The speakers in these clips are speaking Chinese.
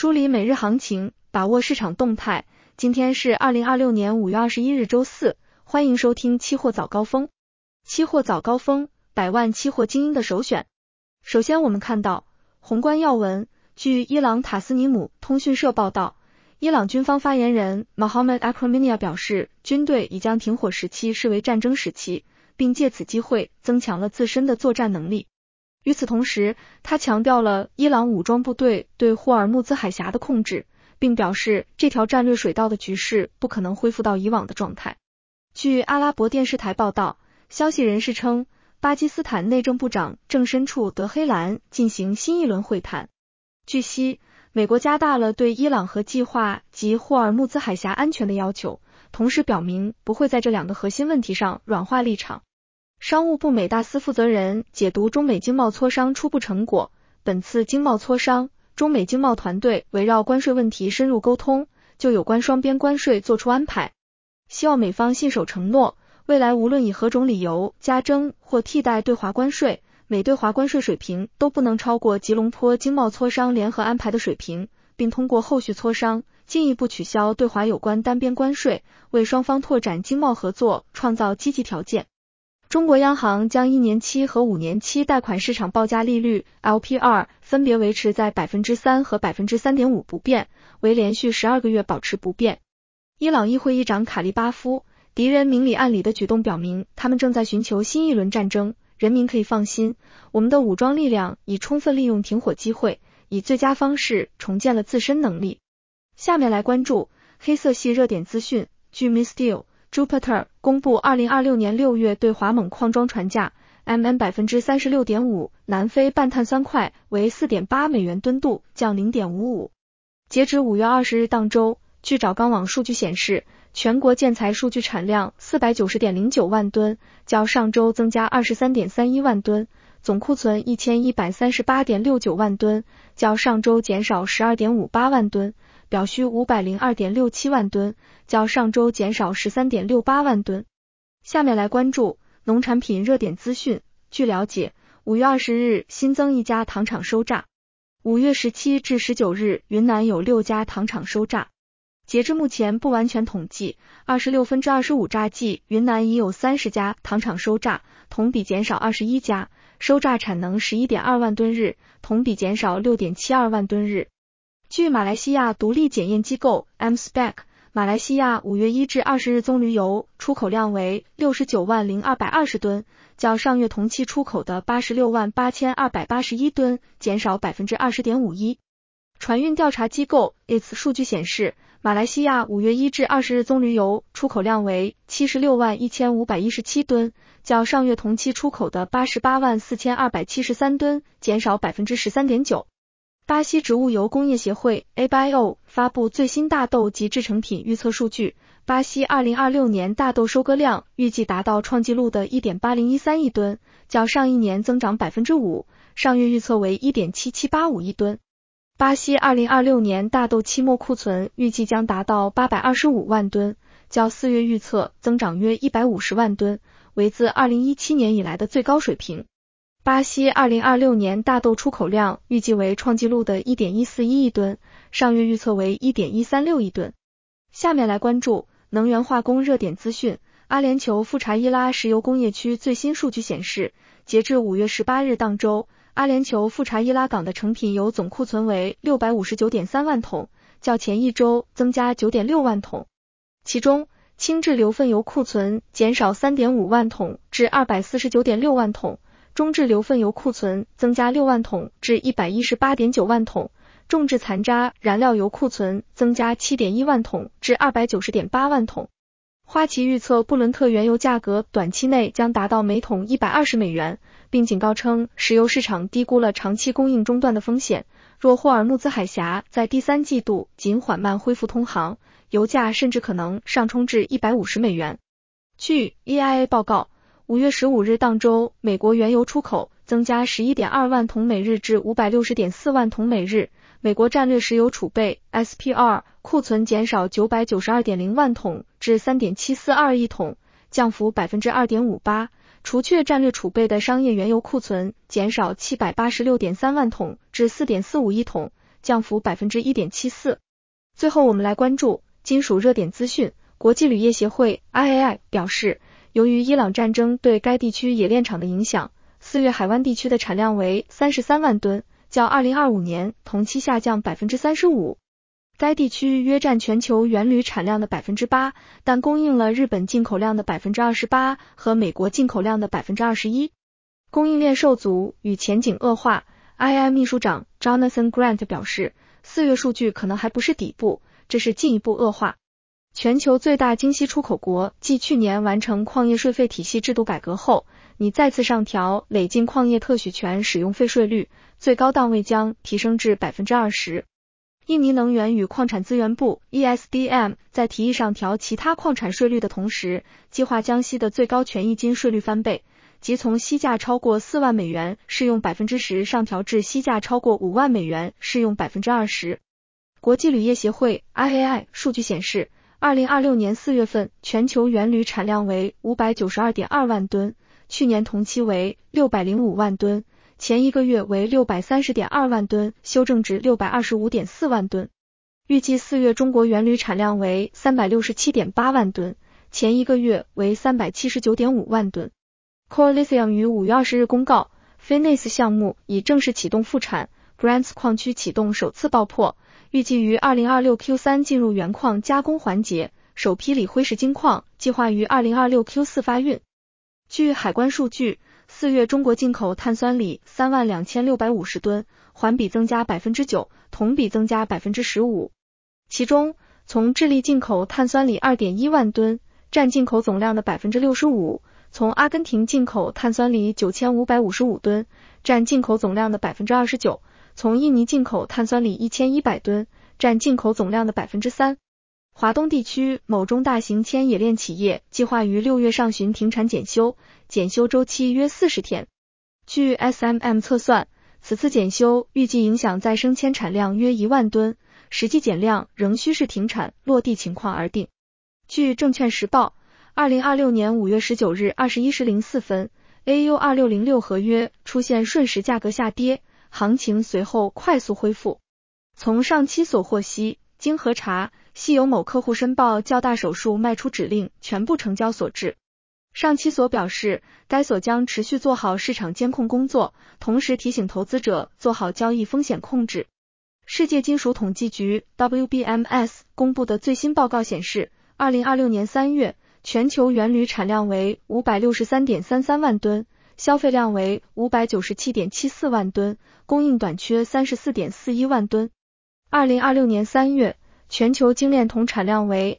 梳理每日行情，把握市场动态。今天是2026年5月21日周四，欢迎收听期货早高峰。期货早高峰，百万期货精英的首选。首先我们看到宏观要闻，据伊朗塔斯尼姆通讯社报道，伊朗军方发言人 Mohammad Akraminia 表示，军队已将停火时期视为战争时期，并借此机会增强了自身的作战能力。与此同时，他强调了伊朗武装部队对霍尔木兹海峡的控制，并表示这条战略水道的局势不可能恢复到以往的状态。据阿拉伯电视台报道，消息人士称，巴基斯坦内政部长正身处德黑兰进行新一轮会谈。据悉，美国加大了对伊朗核计划及霍尔木兹海峡安全的要求，同时表明不会在这两个核心问题上软化立场。商务部美大司负责人解读中美经贸磋商初步成果，本次经贸磋商，中美经贸团队围绕关税问题深入沟通，就有关双边关税做出安排，希望美方信守承诺，未来无论以何种理由加征或替代对华关税，美对华关税水平都不能超过吉隆坡经贸磋商联合安排的水平，并通过后续磋商，进一步取消对华有关单边关税，为双方拓展经贸合作创造积极条件。中国央行将1年期和5年期贷款市场报价利率 LPR 分别维持在 3% 和 3.5% 不变，为连续12个月保持不变。伊朗议会议长卡利巴夫，敌人明里暗里的举动表明，他们正在寻求新一轮战争，人民可以放心，我们的武装力量已充分利用停火机会，以最佳方式重建了自身能力。下面来关注黑色系热点资讯。据 Misteel、Jupiter 公布2026年6月对华锰矿装船价 36.5%， 南非半碳酸块为 4.8 美元吨度，降 0.55。截止5月20日当周，据找钢网数据显示，全国建材数据产量 490.09 万吨，较上周增加 23.31 万吨，总库存 1138.69 万吨，较上周减少 12.58 万吨，表需 502.67 万吨，较上周减少 13.68 万吨。下面来关注农产品热点资讯。据了解，5月20日新增一家糖厂收榨，5月17至19日云南有6家糖厂收榨。截至目前不完全统计，26/25榨季云南已有30家糖厂收榨，同比减少21家，收榨产能 11.2 万吨日，同比减少 6.72 万吨日。据马来西亚独立检验机构 MSPAC， 马来西亚5月1至20日棕榈油出口量为 69.0220 吨，较上月同期出口的 86.8281 吨减少 20.51%。船运调查机构 ITS 数据显示，马来西亚5月1至20日棕榈油出口量为 76.1517 吨，较上月同期出口的 88.4273 吨减少 13.9%。巴西植物油工业协会 ABIO 发布最新大豆及制成品预测数据，巴西2026年大豆收割量预计达到创纪录的 1.8013 亿吨，较上一年增长 5%， 上月预测为 1.7785 亿吨。巴西2026年大豆期末库存预计将达到825万吨，较4月预测增长约150万吨，为自2017年以来的最高水平。巴西2026年大豆出口量预计为创纪录的 1.141 亿吨，上月预测为 1.136 亿吨。下面来关注能源化工热点资讯。阿联酋富查伊拉石油工业区最新数据显示，截至5月18日当周，阿联酋富查伊拉港的成品油总库存为 659.3 万桶，较前一周增加 9.6 万桶。其中，轻质硫分油库存减少 3.5 万桶至 249.6 万桶，中质硫分油库存增加6万桶至 118.9 万桶，重质残渣燃料油库存增加 7.1 万桶至 290.8 万桶。花旗预测布伦特原油价格短期内将达到每桶120美元，并警告称石油市场低估了长期供应中断的风险，若霍尔木兹海峡在第3季度仅缓慢恢复通航，油价甚至可能上冲至150美元。据 EIA 报告，5月15日当周，美国原油出口增加 11.2 万桶每日至 560.4 万桶每日，美国战略石油储备 SPR 库存减少 992.0 万桶至 3.742 亿桶，降幅 2.58%， 除却战略储备的商业原油库存减少 786.3 万桶至 4.45 亿桶， 降幅 1.74%。最后我们来关注金属热点资讯。国际铝业协会 IAI 表示，由于伊朗战争对该地区冶炼厂的影响，4月海湾地区的产量为33万吨，较2025年同期下降 35%。该地区约占全球原铝产量的 8%， 但供应了日本进口量的 28% 和美国进口量的 21%。供应链受阻与前景恶化， IAI 秘书长 Jonathan Grant 表示，4月数据可能还不是底部，这是进一步恶化。全球最大精锡出口国继去年完成矿业税费体系制度改革后，拟再次上调累进矿业特许权使用费税率，最高档位将提升至 20%。印尼能源与矿产资源部 ESDM 在提议上调其他矿产税率的同时，计划将锡的最高权益金税率翻倍，即从锡价超过4万美元适用 10% 上调至锡价超过5万美元适用 20%。国际铝业协会 IAI 数据显示，2026年4月份全球原铝产量为 592.2 万吨，去年同期为 605 万吨，前一个月为 630.2 万吨，修正值 625.4 万吨。预计4月中国原铝产量为 367.8 万吨，前一个月为 379.5 万吨。Core Lithium 于5月20日公告 Finniss 项目已正式启动复产， Grants 矿区启动首次爆破，预计于2026 Q3 进入原矿加工环节，首批锂辉石精矿计划于2026 Q4 发运。据海关数据，4月中国进口碳酸锂32650吨，环比增加 9%， 同比增加 15%。其中，从智利进口碳酸锂 2.1 万吨，占进口总量的 65%， 从阿根廷进口碳酸锂9555吨，占进口总量的 29%， 从印尼进口碳酸锂1100吨，占进口总量的 3%。华东地区某中大型铅冶炼企业计划于6月上旬停产检修，检修周期约40天。据 SMM 测算，此次检修预计影响再生铅产量约1万吨，实际减量仍需视停产落地情况而定。据证券时报，2026年5月19日21时04分 ，AU2606 合约出现瞬时价格下跌，行情随后快速恢复。从上期所获悉，经核查，系有某客户申报较大手术卖出指令全部成交所致。上期所表示，该所将持续做好市场监控工作，同时提醒投资者做好交易风险控制。世界金属统计局 WBMS 公布的最新报告显示，2026年3月，全球原铝产量为 563.33 万吨，消费量为 597.74 万吨，供应短缺 34.41 万吨。2026年3月，全球精炼铜产量为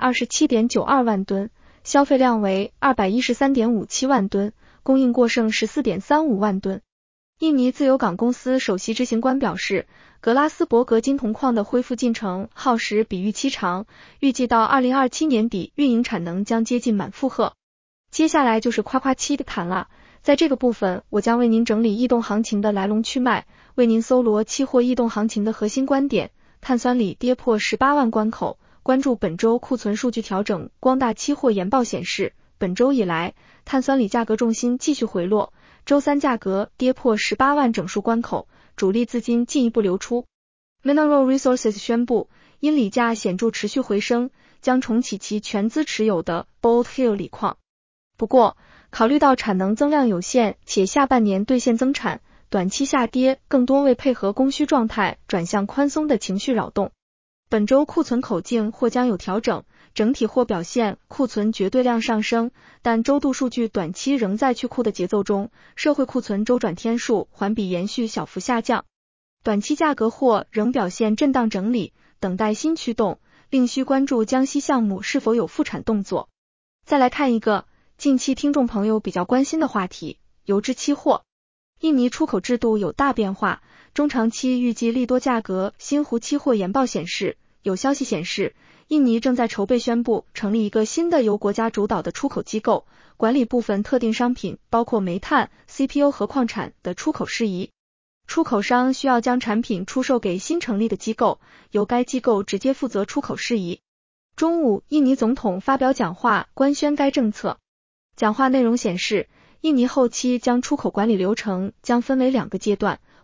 227.92 万吨，消费量为 213.57 万吨，供应过剩 14.35 万吨。印尼自由港公司首席执行官表示，格拉斯伯格金铜矿的恢复进程耗时比预期长，预计到2027年底运营产能将接近满负荷。接下来就是夸夸期的谈了，在这个部分我将为您整理异动行情的来龙去脉，为您搜罗期货异动行情的核心观点。碳酸锂跌破18万关口，关注本周库存数据调整。光大期货研报显示，本周以来，碳酸锂价格重心继续回落，周三价格跌破18万整数关口，主力资金进一步流出。Mineral Resources 宣布，因锂价显著持续回升，将重启其全资持有的 Bald Hill 锂矿。不过，考虑到产能增量有限，且下半年兑现增产，短期下跌更多为配合供需状态转向宽松的情绪扰动。本周库存口径或将有调整，整体或表现库存绝对量上升，但周度数据短期仍在去库的节奏中，社会库存周转天数环比延续小幅下降。短期价格或仍表现震荡整理，等待新驱动，另需关注江西项目是否有复产动作。再来看一个近期听众朋友比较关心的话题，油脂期货。印尼出口制度有大变化，中长期预计利多价格。新湖期货研报显示，有消息显示，印尼正在筹备宣布成立一个新的由国家主导的出口机构，管理部分特定商品，包括煤炭、CPO 和矿产的出口事宜。出口商需要将产品出售给新成立的机构，由该机构直接负责出口事宜。中午，印尼总统发表讲话，官宣该政策。讲话内容显示，印尼后期将出口管理流程将分为2个阶段，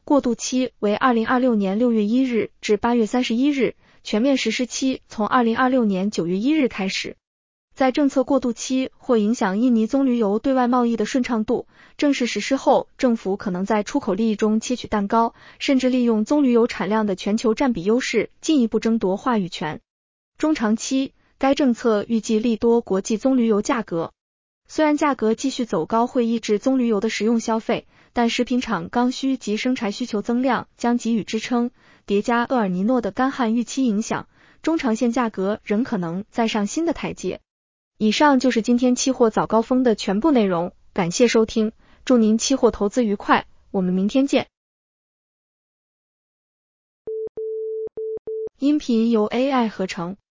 过渡期为2026年6月1日至8月31日，全面实施期从2026年9月1日开始。在政策过渡期或影响印尼棕榈油对外贸易的顺畅度，正式实施后，政府可能在出口利益中切取蛋糕，甚至利用棕榈油产量的全球占比优势，进一步争夺话语权。中长期，该政策预计利多国际棕榈油价格。虽然价格继续走高会抑制棕榈油的食用消费，但食品厂刚需及生柴需求增量将给予支撑，叠加厄尔尼诺的干旱预期影响，中长线价格仍可能再上新的台阶。以上就是今天期货早高峰的全部内容，感谢收听，祝您期货投资愉快，我们明天见。音频由 AI 合成。